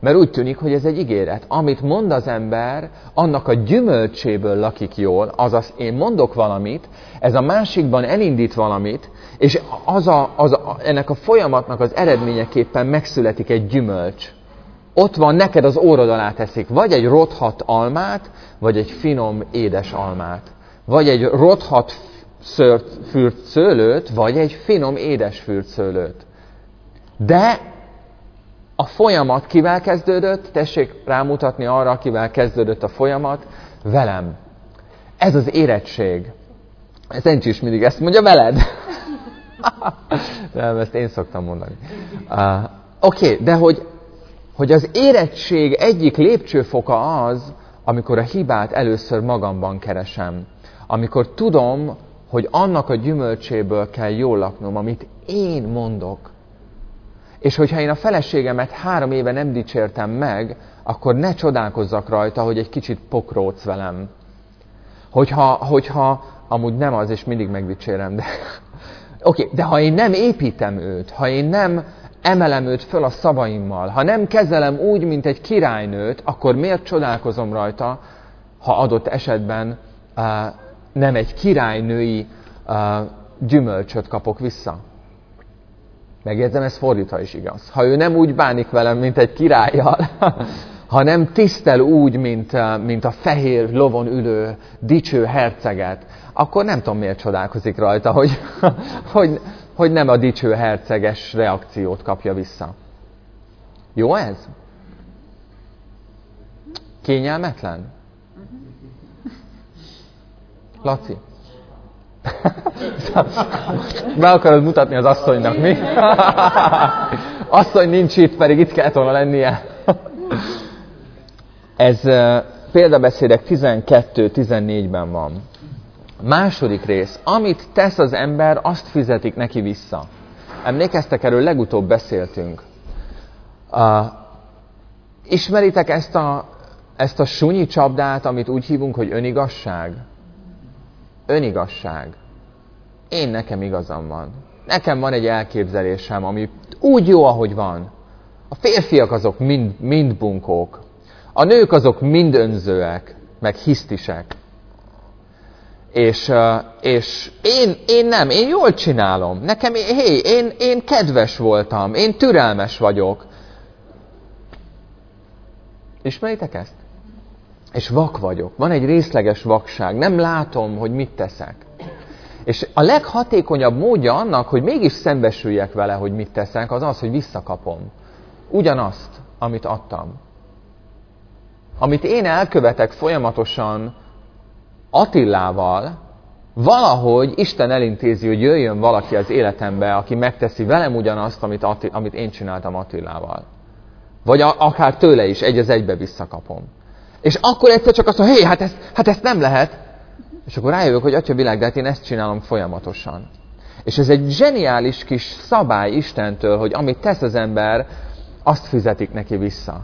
Mert úgy tűnik, hogy ez egy ígéret. Amit mond az ember, annak a gyümölcséből lakik jól, azaz én mondok valamit, ez a másikban elindít valamit, és az a, az a, ennek a folyamatnak az eredményeképpen megszületik egy gyümölcs. Ott van, neked az órod alá teszik, vagy egy rothadt almát, vagy egy finom, édes almát. Vagy egy rothadt fürt szőlőt, vagy egy finom, édes fürt szőlőt. De a folyamat kivel kezdődött? Tessék rámutatni arra, akivel kezdődött a folyamat. Velem. Ez az érettség. Ez Encsi is mindig ezt mondja, veled. Nem, ezt én szoktam mondani. Uh, Oké, okay, de hogy, hogy az érettség egyik lépcsőfoka az, amikor a hibát először magamban keresem. Amikor tudom, hogy annak a gyümölcséből kell jól laknom, amit én mondok. És hogyha én a feleségemet három éve nem dicsértem meg, akkor ne csodálkozzak rajta, hogy egy kicsit pokróc velem. Hogyha, hogyha amúgy nem az, és mindig megdicsérem, de... Oké, okay, de ha én nem építem őt, ha én nem emelem őt föl a szavaimmal, ha nem kezelem úgy, mint egy királynőt, akkor miért csodálkozom rajta, ha adott esetben uh, nem egy királynői uh, gyümölcsöt kapok vissza? Megjegyzem, ez fordítva is igaz. Ha ő nem úgy bánik velem, mint egy királlyal, ha nem tisztel úgy, mint, mint a fehér lovon ülő dicső herceget, akkor nem tudom, miért csodálkozik rajta, hogy, hogy, hogy nem a dicső herceges reakciót kapja vissza. Jó ez? Kényelmetlen? Laci? Be akarod mutatni az asszonynak, mi? Asszony nincs itt, pedig itt kellett volna lennie. Ez uh, példabeszédek tizenkettő tizennégyben van. Második rész. Amit tesz az ember, azt fizetik neki vissza. Emlékeztek, erről legutóbb beszéltünk. Uh, ismeritek ezt a, ezt a sunyi csapdát, amit úgy hívunk, hogy önigazság? Önigazság. Én nekem igazam van. Nekem van egy elképzelésem, ami úgy jó, ahogy van. A férfiak azok mind, mind bunkók. A nők azok mind önzőek, meg hisztisek. És, és én, én nem, én jól csinálom. Nekem, hé, én, én kedves voltam, én türelmes vagyok. Ismeritek ezt? És vak vagyok. Van egy részleges vakság. Nem látom, hogy mit teszek. És a leghatékonyabb módja annak, hogy mégis szembesüljek vele, hogy mit teszek, az az, hogy visszakapom. Ugyanazt, amit adtam. Amit én elkövetek folyamatosan Attilával, valahogy Isten elintézi, hogy jöjjön valaki az életembe, aki megteszi velem ugyanazt, amit, Atti, amit én csináltam Attilával. Vagy a, akár tőle is, egy az egybe visszakapom. És akkor egyszer csak azt mondom, hé, hát ezt, hát ezt nem lehet. És akkor rájövök, hogy Atya világ, de hát én ezt csinálom folyamatosan. És ez egy zseniális kis szabály Istentől, hogy amit tesz az ember, azt fizetik neki vissza.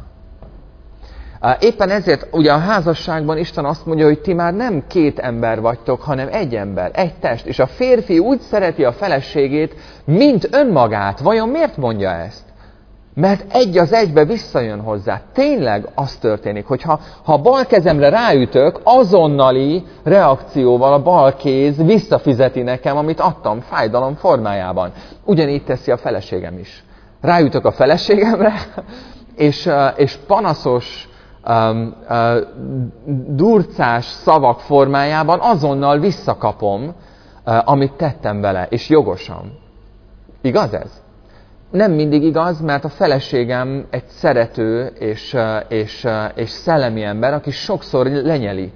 Éppen ezért ugye a házasságban Isten azt mondja, hogy ti már nem két ember vagytok, hanem egy ember, egy test. És a férfi úgy szereti a feleségét, mint önmagát. Vajon miért mondja ezt? Mert egy az egybe visszajön hozzá. Tényleg az történik, hogy ha, ha a bal kezemre ráütök, azonnali reakcióval a bal kéz visszafizeti nekem, amit adtam fájdalom formájában. Ugyanígy teszi a feleségem is. Ráütök a feleségemre, és, és panaszos, um, uh, durcás szavak formájában azonnal visszakapom, uh, amit tettem vele, és jogosan. Igaz ez? Nem mindig igaz, mert a feleségem egy szerető és, és, és szellemi ember, aki sokszor lenyeli.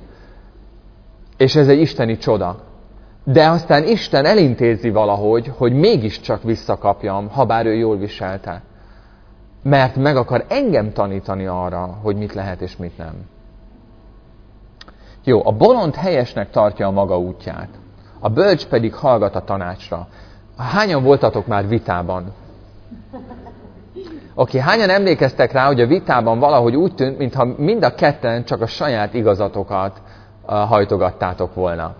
És ez egy isteni csoda. De aztán Isten elintézi valahogy, hogy mégiscsak visszakapjam, ha bár ő jól viselte. Mert meg akar engem tanítani arra, hogy mit lehet és mit nem. Jó, a bolond helyesnek tartja a maga útját. A bölcs pedig hallgat a tanácsra. Hányan voltatok már vitában? Oké, okay, hányan emlékeztek rá, hogy a vitában valahogy úgy tűnt, mintha mind a ketten csak a saját igazatokat uh, hajtogattátok volna.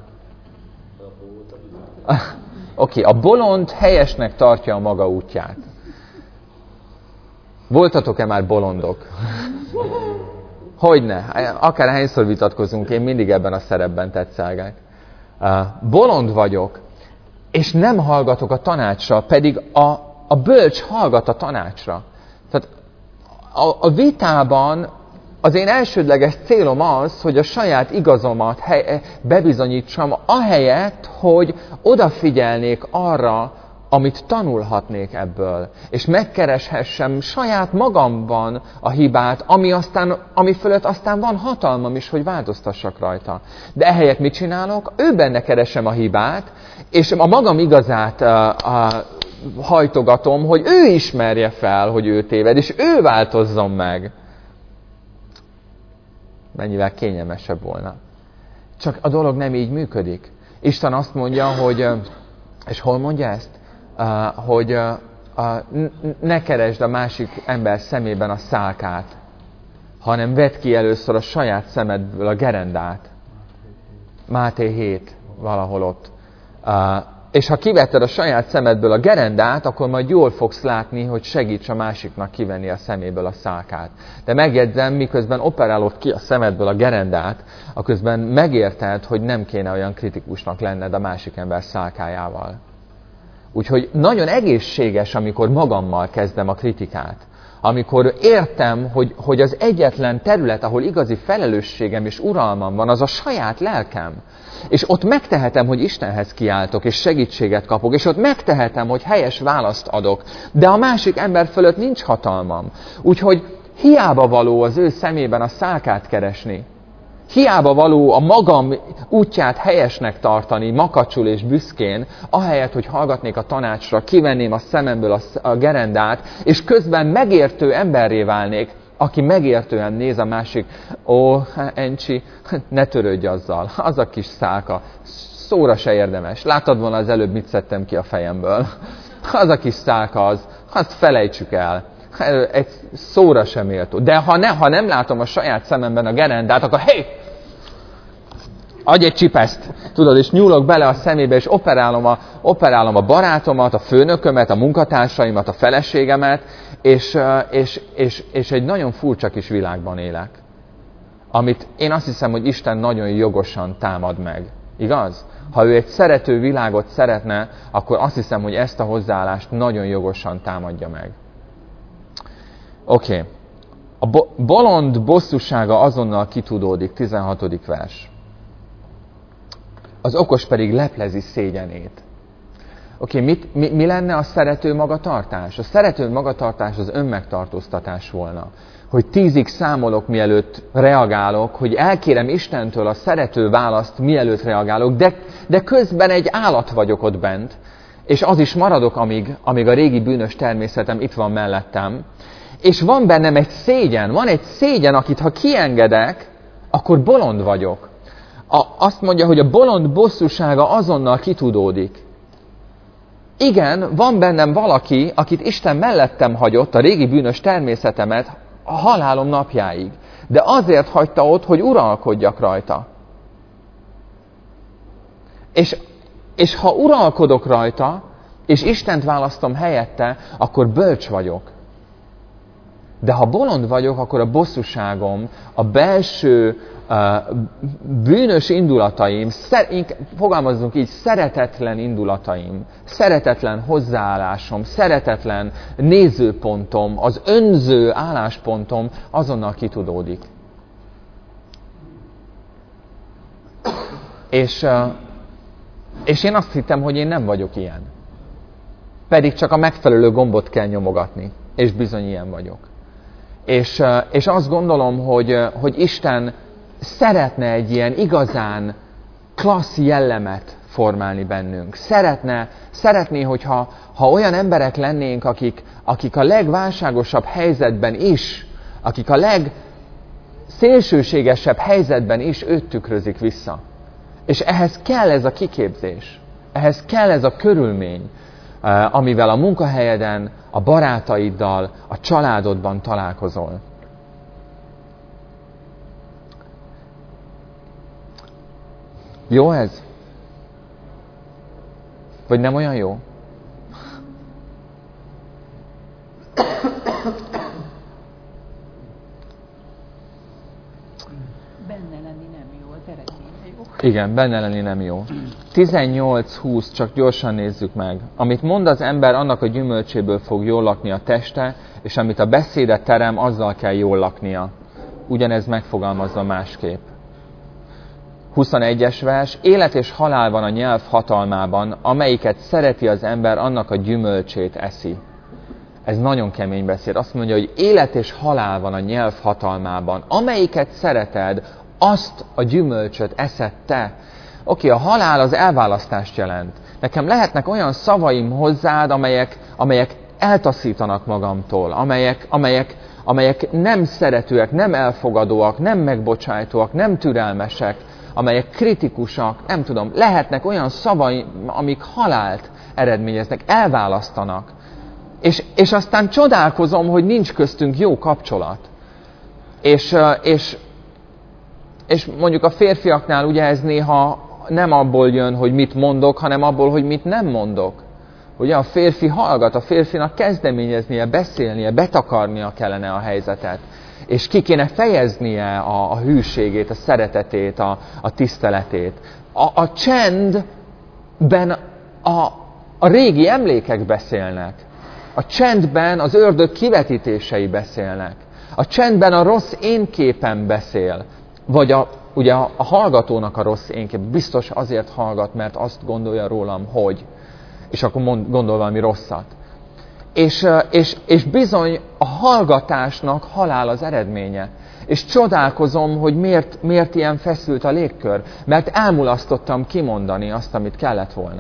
Oké, okay, a bolond helyesnek tartja a maga útját. Voltatok-e már bolondok? Hogyne? Akár hányszor vitatkozunk, én mindig ebben a szerepben tetszelgek. Bolond vagyok, és nem hallgatok a tanácsra, pedig a, a bölcs hallgat a tanácsra. Tehát a, a vitában az én elsődleges célom az, hogy a saját igazomat hely, bebizonyítsam, ahelyett, hogy odafigyelnék arra, amit tanulhatnék ebből, és megkereshessem saját magamban a hibát, ami, aztán, ami fölött aztán van hatalmam is, hogy változtassak rajta. De ehelyett mit csinálok? Ő benne keresem a hibát, és a magam igazát a, a, hajtogatom, hogy ő ismerje fel, hogy ő téved, és ő változzon meg. Mennyivel kényelmesebb volna. Csak a dolog nem így működik. Isten azt mondja, hogy, és hol mondja ezt? Uh, hogy uh, uh, ne keresd a másik ember szemében a szálkát, hanem vedd ki először a saját szemedből a gerendát. Máté hét, valahol ott. Uh, és ha kivetted a saját szemedből a gerendát, akkor majd jól fogsz látni, hogy segíts a másiknak kivenni a szeméből a szálkát. De megjegyzem, miközben operálod ki a szemedből a gerendát, aközben megérted, hogy nem kéne olyan kritikusnak lenned a másik ember szálkájával. Úgyhogy nagyon egészséges, amikor magammal kezdem a kritikát. Amikor értem, hogy, hogy az egyetlen terület, ahol igazi felelősségem és uralmam van, az a saját lelkem. És ott megtehetem, hogy Istenhez kiáltok, és segítséget kapok, és ott megtehetem, hogy helyes választ adok. De a másik ember fölött nincs hatalmam. Úgyhogy hiába való az ő szemében a szálkát keresni. Hiába való a magam útját helyesnek tartani, makacsul és büszkén, ahelyett, hogy hallgatnék a tanácsra, kivenném a szememből a, a gerendát, és közben megértő emberré válnék, aki megértően néz a másik, ó, Encsi, ne törődj azzal, az a kis szálka, szóra se érdemes. Láttad volna az előbb, mit szedtem ki a fejemből. Az a kis szálka az, azt felejtsük el. Egy szóra sem méltó. De ha, ne, ha nem látom a saját szememben a gerendát, akkor hé! Adj egy csipeszt! Tudod, és nyúlok bele a szemébe, és operálom a, operálom a barátomat, a főnökömet, a munkatársaimat, a feleségemet, és, és, és, és egy nagyon furcsa kis világban élek. Amit én azt hiszem, hogy Isten nagyon jogosan támad meg. Igaz? Ha ő egy szerető világot szeretne, akkor azt hiszem, hogy ezt a hozzáállást nagyon jogosan támadja meg. Oké. Okay. A bo- bolond bosszúsága azonnal kitudódik, tizenhatodik vers. Az okos pedig leplezi szégyenét. Oké, okay, mi, mi lenne a szerető magatartás? A szerető magatartás az önmegtartóztatás volna. Hogy tízig számolok, mielőtt reagálok, hogy elkérem Istentől a szerető választ, mielőtt reagálok, de, de közben egy állat vagyok ott bent, és az is maradok, amíg, amíg a régi bűnös természetem itt van mellettem, és van bennem egy szégyen, van egy szégyen, akit ha kiengedek, akkor bolond vagyok. A, azt mondja, hogy a bolond bosszúsága azonnal kitudódik. Igen, van bennem valaki, akit Isten mellettem hagyott, a régi bűnös természetemet a halálom napjáig. De azért hagyta ott, hogy uralkodjak rajta. És, és ha uralkodok rajta, és Istent választom helyette, akkor bölcs vagyok. De ha bolond vagyok, akkor a bosszúságom, a belső uh, bűnös indulataim, szer, fogalmazzunk így, szeretetlen indulataim, szeretetlen hozzáállásom, szeretetlen nézőpontom, az önző álláspontom azonnal kitudódik. És, uh, és én azt hittem, hogy én nem vagyok ilyen. Pedig csak a megfelelő gombot kell nyomogatni, és bizony ilyen vagyok. És, és azt gondolom, hogy, hogy Isten szeretne egy ilyen igazán klassz jellemet formálni bennünk. Szeretne, szeretné, hogyha ha olyan emberek lennénk, akik, akik a legválságosabb helyzetben is, akik a legszélsőségesebb helyzetben is őt tükrözik vissza. És ehhez kell ez a kiképzés, ehhez kell ez a körülmény, amivel a munkahelyeden, a barátaiddal, a családodban találkozol. Jó ez? Vagy nem olyan jó? Igen, benne lenni nem jó. tizennyolc húsz, csak gyorsan nézzük meg. Amit mond az ember, annak a gyümölcséből fog jól lakni a teste, és amit a beszédet terem, azzal kell jól laknia. Ugyanez megfogalmazza másképp. huszonegyes vers. Élet és halál van a nyelv hatalmában, amelyiket szereti az ember, annak a gyümölcsét eszi. Ez nagyon kemény beszéd. Azt mondja, hogy élet és halál van a nyelv hatalmában, amelyiket szereted, azt a gyümölcsöt eszed te. Oké, a halál az elválasztást jelent. Nekem lehetnek olyan szavaim hozzád, amelyek, amelyek eltaszítanak magamtól, amelyek, amelyek, amelyek nem szeretőek, nem elfogadóak, nem megbocsájtóak, nem türelmesek, amelyek kritikusak, nem tudom, lehetnek olyan szavaim, amik halált eredményeznek, elválasztanak. És, és aztán csodálkozom, hogy nincs köztünk jó kapcsolat. És, és, és mondjuk a férfiaknál ugye ez néha nem abból jön, hogy mit mondok, hanem abból, hogy mit nem mondok. Ugye a férfi hallgat, a férfinak kezdeményeznie, beszélnie, betakarnia kellene a helyzetet. És ki kéne fejeznie a, a hűségét, a szeretetét, a, a tiszteletét. A, a csendben a, a régi emlékek beszélnek. A csendben az ördög kivetítései beszélnek. A csendben a rossz énképen beszél. Vagy a, ugye a, a hallgatónak a rossz énkép. Biztos azért hallgat, mert azt gondolja rólam, hogy. És akkor mond, gondol valami rosszat. És, és, és bizony a hallgatásnak halál az eredménye. És csodálkozom, hogy miért, miért ilyen feszült a légkör. Mert elmulasztottam kimondani azt, amit kellett volna.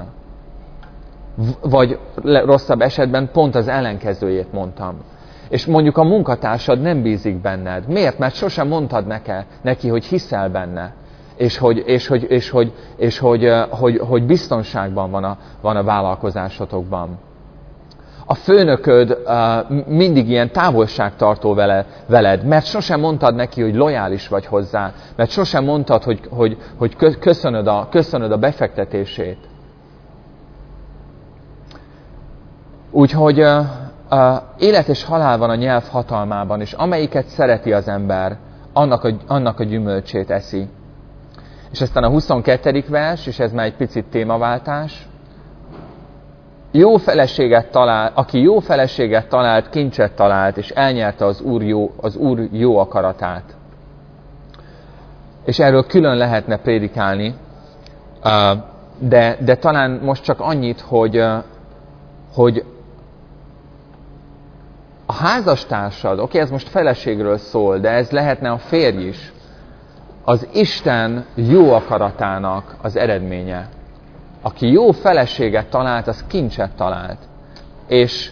Vagy rosszabb esetben pont az ellenkezőjét mondtam. És mondjuk a munkatársad nem bízik benned. Miért? Mert sosem mondtad neke, neki, hogy hiszel benne. És hogy, és hogy, és hogy, és hogy, hogy, hogy biztonságban van a, van a vállalkozásotokban. A főnököd uh, mindig ilyen távolságtartó vele, veled, mert sosem mondtad neki, hogy lojális vagy hozzá, mert sosem mondtad, hogy, hogy, hogy köszönöd, a, köszönöd a befektetését. Úgyhogy uh, uh, élet és halál van a nyelv hatalmában, és amelyiket szereti az ember, annak a, annak a gyümölcsét eszi. És aztán a huszonkettedik vers, és ez már egy picit témaváltás. Jó feleséget talál, aki jó feleséget talált, kincset talált, és elnyerte az Úr jó, az Úr jó akaratát. És erről külön lehetne prédikálni, de, de talán most csak annyit, hogy, hogy a házastársad, oké, ez most feleségről szól, de ez lehetne a férj is, az Isten jó akaratának az eredménye. Aki jó feleséget talált, az kincset talált. És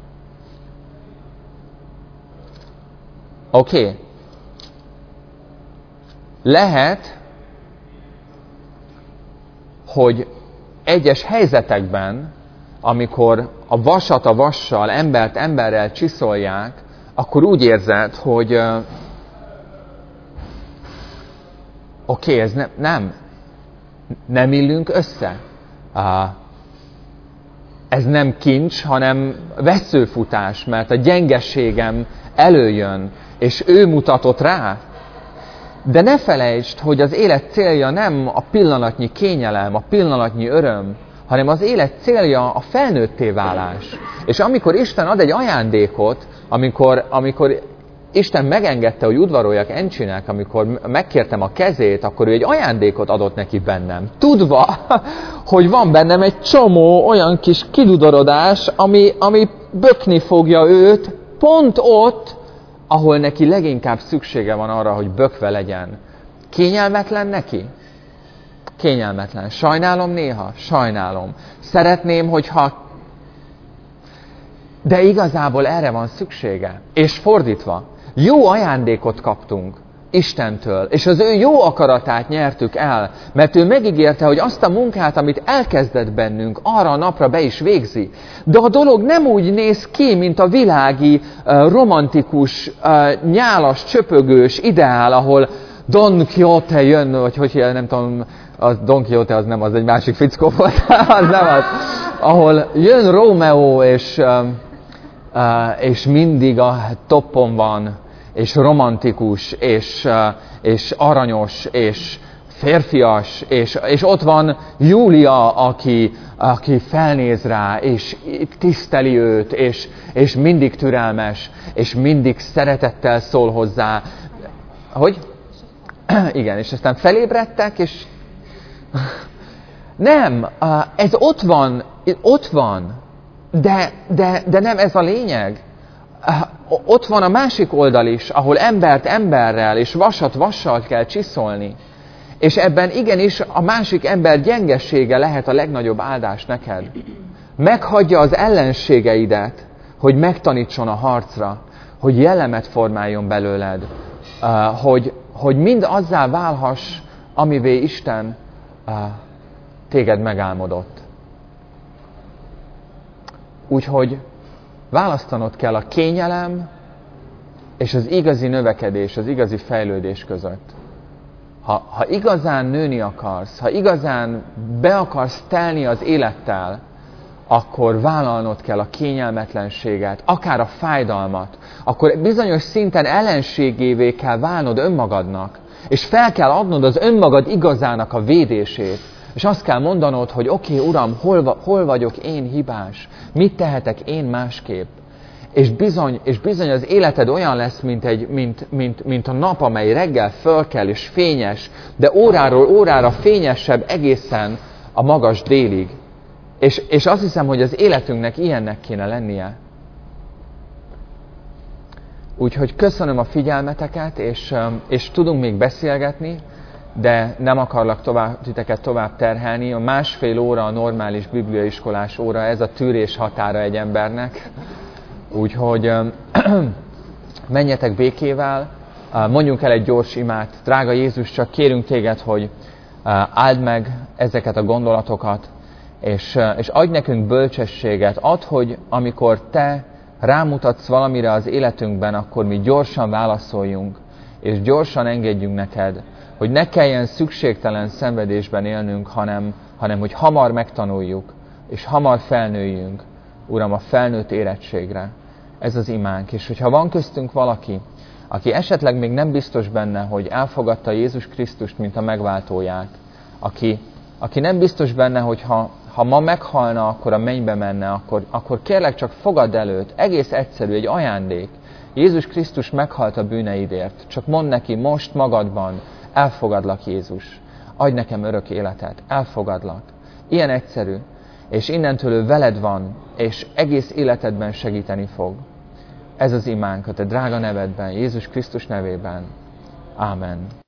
oké, okay. Lehet, hogy egyes helyzetekben, amikor a vasat a vassal, embert emberrel csiszolják, akkor úgy érzed, hogy uh, oké, okay, ez ne, nem, nem illünk össze. Uh, ez nem kincs, hanem vesszőfutás, mert a gyengességem előjön, és ő mutatott rá. De ne felejtsd, hogy az élet célja nem a pillanatnyi kényelem, a pillanatnyi öröm, hanem az élet célja a felnőtté válás. És amikor Isten ad egy ajándékot, amikor, amikor Isten megengedte, hogy udvaroljak Encsinek, amikor megkértem a kezét, akkor ő egy ajándékot adott neki bennem. Tudva, hogy van bennem egy csomó olyan kis kidudorodás, ami, ami bökni fogja őt pont ott, ahol neki leginkább szüksége van arra, hogy bökve legyen. Kényelmetlen neki? Kényelmetlen. Sajnálom néha? Sajnálom. Szeretném, hogyha... De igazából erre van szüksége. És fordítva, jó ajándékot kaptunk Istentől, és az ő jó akaratát nyertük el, mert ő megígérte, hogy azt a munkát, amit elkezdett bennünk, arra a napra be is végzi. De a dolog nem úgy néz ki, mint a világi, romantikus, nyálas, csöpögős ideál, ahol Don Quixote jön, vagy hogy nem tudom, az Don Quixote az nem, az egy másik fickó volt, az nem az, ahol jön Rómeó, és, és mindig a toppon van, és romantikus, és, és aranyos, és férfias, és, és ott van Júlia, aki, aki felnéz rá, és tiszteli őt, és, és mindig türelmes, és mindig szeretettel szól hozzá. Hogy? Igen, és aztán felébredtek, és nem, ez ott van, ott van, de, de, de nem ez a lényeg. Ott van a másik oldal is, ahol embert emberrel és vasat vassal kell csiszolni. És ebben igenis a másik ember gyengessége lehet a legnagyobb áldás neked. Meghagyja az ellenségeidet, hogy megtanítson a harcra, hogy jellemet formáljon belőled, hogy, hogy mind azzá válhass, amivé Isten téged megálmodott. Úgyhogy választanod kell a kényelem és az igazi növekedés, az igazi fejlődés között. Ha, ha igazán nőni akarsz, ha igazán be akarsz telni az élettel, akkor vállalnod kell a kényelmetlenséget, akár a fájdalmat, akkor bizonyos szinten ellenségévé kell válnod önmagadnak, és fel kell adnod az önmagad igazának a védését, és azt kell mondanod, hogy oké, okay, Uram, hol, hol vagyok én hibás, mit tehetek én másképp. És bizony, és bizony az életed olyan lesz, mint, egy, mint, mint, mint a nap, amely reggel fölkel és fényes, de óráról órára fényesebb egészen a magas délig. És, és azt hiszem, hogy az életünknek ilyennek kéne lennie. Úgyhogy köszönöm a figyelmeteket, és, és tudunk még beszélgetni, de nem akarlak tovább, titeket tovább terhelni. A másfél óra a normális bibliaiskolás óra, ez a tűrés határa egy embernek. Úgyhogy menjetek békével, mondjunk el egy gyors imát. Drága Jézus, csak kérünk téged, hogy áld meg ezeket a gondolatokat, és, és adj nekünk bölcsességet. Add, hogy amikor te rámutatsz valamire az életünkben, akkor mi gyorsan válaszoljunk, és gyorsan engedjünk neked, hogy ne kelljen szükségtelen szenvedésben élnünk, hanem, hanem hogy hamar megtanuljuk, és hamar felnőjünk, Uram, a felnőtt érettségre. Ez az imánk. És hogyha van köztünk valaki, aki esetleg még nem biztos benne, hogy elfogadta Jézus Krisztust, mint a megváltóját, aki, aki nem biztos benne, hogy ha, ha ma meghalna, akkor a mennybe menne, akkor, akkor kérlek csak fogadd előtt. Egész egyszerű, egy ajándék. Jézus Krisztus meghalt a bűneidért. Csak mondd neki most magadban, elfogadlak Jézus. Adj nekem örök életet. Elfogadlak. Ilyen egyszerű. És innentől ő veled van, és egész életedben segíteni fog. Ez az imánk a te drága nevedben, Jézus Krisztus nevében. Ámen.